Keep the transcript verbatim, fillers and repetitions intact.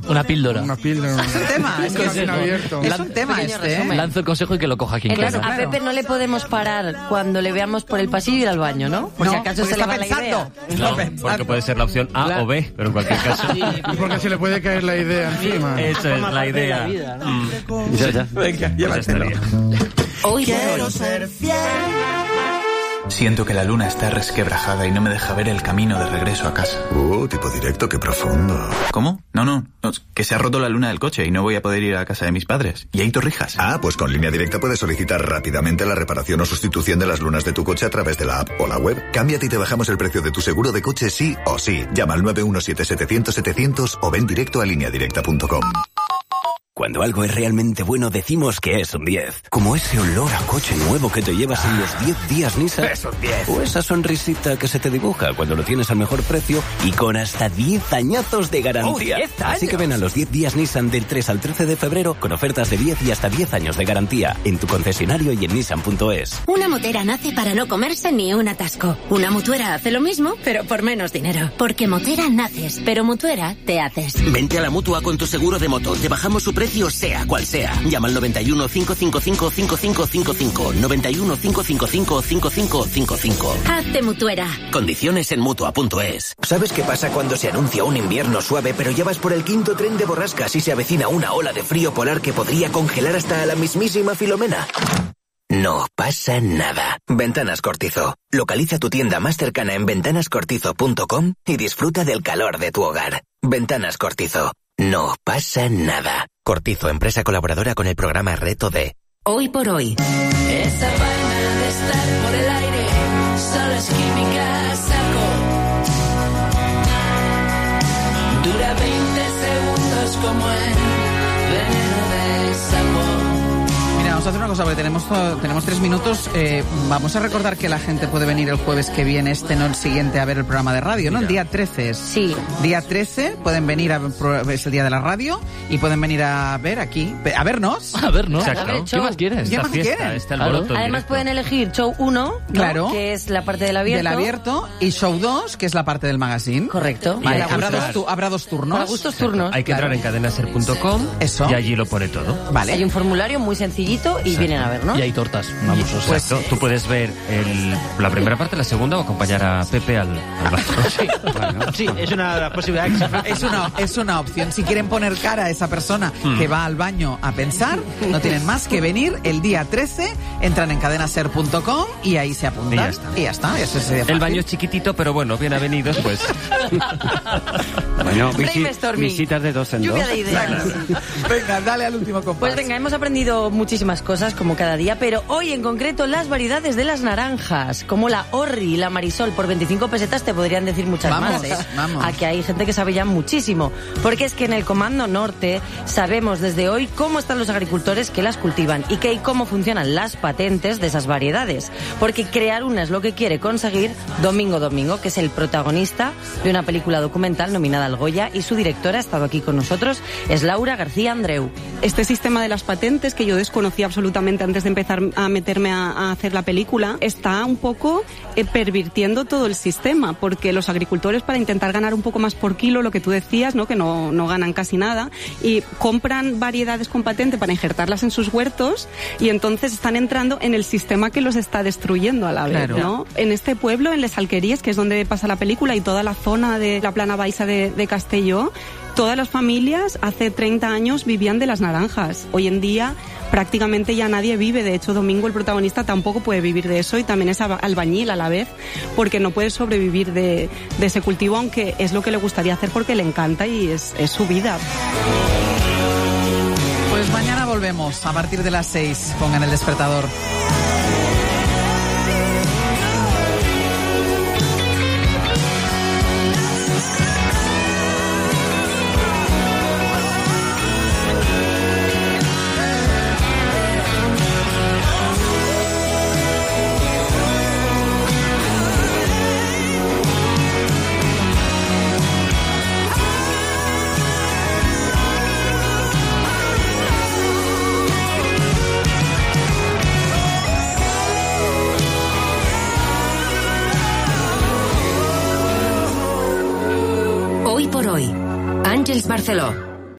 Una píldora. Una píldora. Es un tema, es, que es, abierto. es un tema este, ¿eh? Lanzo el consejo y que lo coja quien quiera. Entonces, a Pepe no le podemos parar cuando le veamos por el pasillo y ir al baño, ¿no? Por no, si acaso se le va la idea. No, porque puede ser la opción A la... o B, pero en cualquier caso. Sí. Y porque se le puede caer la idea encima. Eso es la idea. La vida, ¿no? mm. Ya, ya. Venga, llévatelo. Hoy quiero ser fiel. Siento que la luna está resquebrajada y no me deja ver el camino de regreso a casa. Uh, tipo directo, qué profundo. ¿Cómo? No, no, no, que se ha roto la luna del coche y no voy a poder ir a casa de mis padres. Y hay Torrijas. Ah, pues con Línea Directa puedes solicitar rápidamente la reparación o sustitución de las lunas de tu coche a través de la app o la web. Cámbiate y te bajamos el precio de tu seguro de coche sí o sí. Llama al nueve uno siete setecientos setecientos o ven directo a línea directa punto com. Cuando algo es realmente bueno decimos que es un diez. Como ese olor a coche nuevo que te llevas en los diez días Nissan. Es un diez. O esa sonrisita que se te dibuja cuando lo tienes al mejor precio y con hasta diez añazos de garantía. Oh, diez años. Así que ven a los diez días Nissan del tres al trece de febrero con ofertas de diez y hasta diez años de garantía en tu concesionario y en nissan punto es. Una motera nace para no comerse ni un atasco. Una mutuera hace lo mismo, pero por menos dinero. Porque motera naces, pero mutuera te haces. Vente a la Mutua con tu seguro de moto. Te bajamos su precio sea cual sea. Llama al noventa y uno, cinco cinco cinco, cinco cinco cinco cinco. noventa y uno, cinco cinco cinco, cinco cinco cinco cinco. Hazte mutuera. Condiciones en mutua punto es. ¿Sabes qué pasa cuando se anuncia un invierno suave, pero ya vas por el quinto tren de borrascas y se avecina una ola de frío polar que podría congelar hasta a la mismísima Filomena? No pasa nada. Ventanas Cortizo. Localiza tu tienda más cercana en ventanas cortizo punto com y disfruta del calor de tu hogar. Ventanas Cortizo. No pasa nada. Cortizo, empresa colaboradora con el programa Reto D. Hoy por hoy. Esa vaina de estar por el aire solo es química, saco. Dura veinte segundos como el veneno de sapo. Vamos a hacer una cosa, porque tenemos, tenemos tres minutos. Eh, vamos a recordar que la gente puede venir el jueves que viene, este no el siguiente, a ver el programa de radio, ¿no? El día trece es. Sí. Día trece, pueden venir, a, es el día de la radio, y pueden venir a ver aquí, a vernos. A vernos. Exacto. A ver, ¿qué más quieres? ¿Qué más fiesta, quieren? está el Claro. boloto Además directo. pueden elegir show uno, ¿no? Claro. Que es la parte del abierto. Del abierto, y show dos, que es la parte del magazine. Correcto. Vale, Y habrá, entrar. dos, tu- habrá dos turnos. Para gustos turnos. Hay que Claro. entrar en cadenaser punto com Eso. y allí lo pone todo. Vale. Hay un formulario muy sencillito y vienen a ver, ¿no? Y hay tortas. Vamos, o sea. Exacto. Tú puedes ver el, la primera parte, la segunda o acompañar a Pepe al, al baño. Sí, bueno, sí, es una posibilidad que se... Es una, es una opción. Si quieren poner cara a esa persona Mm. que va al baño a pensar, no tienen más que venir el día trece, entran en cadenaser punto com y ahí se apuntan. Y ya está. Y ya está. Eso sería El fácil. baño es chiquitito, pero bueno, bien avenidos, pues. Bueno, visi- Brainstorming. visitas de dos en dos. Lluvia de ideas. Venga, dale al último compás. Pues venga, hemos aprendido muchísimas cosas como cada día, pero hoy en concreto las variedades de las naranjas, como la Orri, la Marisol, por veinticinco pesetas te podrían decir muchas Vamos, más, ¿eh? vamos. Aquí hay gente que sabe ya muchísimo, porque es que en el Comando Norte sabemos desde hoy cómo están los agricultores que las cultivan y que y cómo funcionan las patentes de esas variedades, porque crear una es lo que quiere conseguir Domingo Domingo, que es el protagonista de una película documental nominada al Goya, y su directora ha estado aquí con nosotros, es Laura García Andreu. Este sistema de las patentes, que yo desconocía absolutamente antes de empezar a meterme a, a hacer la película, está un poco eh, pervirtiendo todo el sistema, porque los agricultores, para intentar ganar un poco más por kilo, lo que tú decías, ¿no? Que no, no ganan casi nada, y compran variedades con patente para injertarlas en sus huertos, y entonces están entrando en el sistema que los está destruyendo a la vez, Claro. ¿no? En este pueblo, en Les Alquerías, que es donde pasa la película, y toda la zona de la Plana Baixa de, de Castelló, todas las familias hace treinta años vivían de las naranjas. Hoy en día prácticamente ya nadie vive. De hecho, Domingo, el protagonista, tampoco puede vivir de eso, y también es albañil a la vez, porque no puede sobrevivir de, de ese cultivo, aunque es lo que le gustaría hacer porque le encanta y es, es su vida. Pues mañana volvemos a partir de las seis. Pongan el despertador. Hoy por hoy. Àngels Barceló.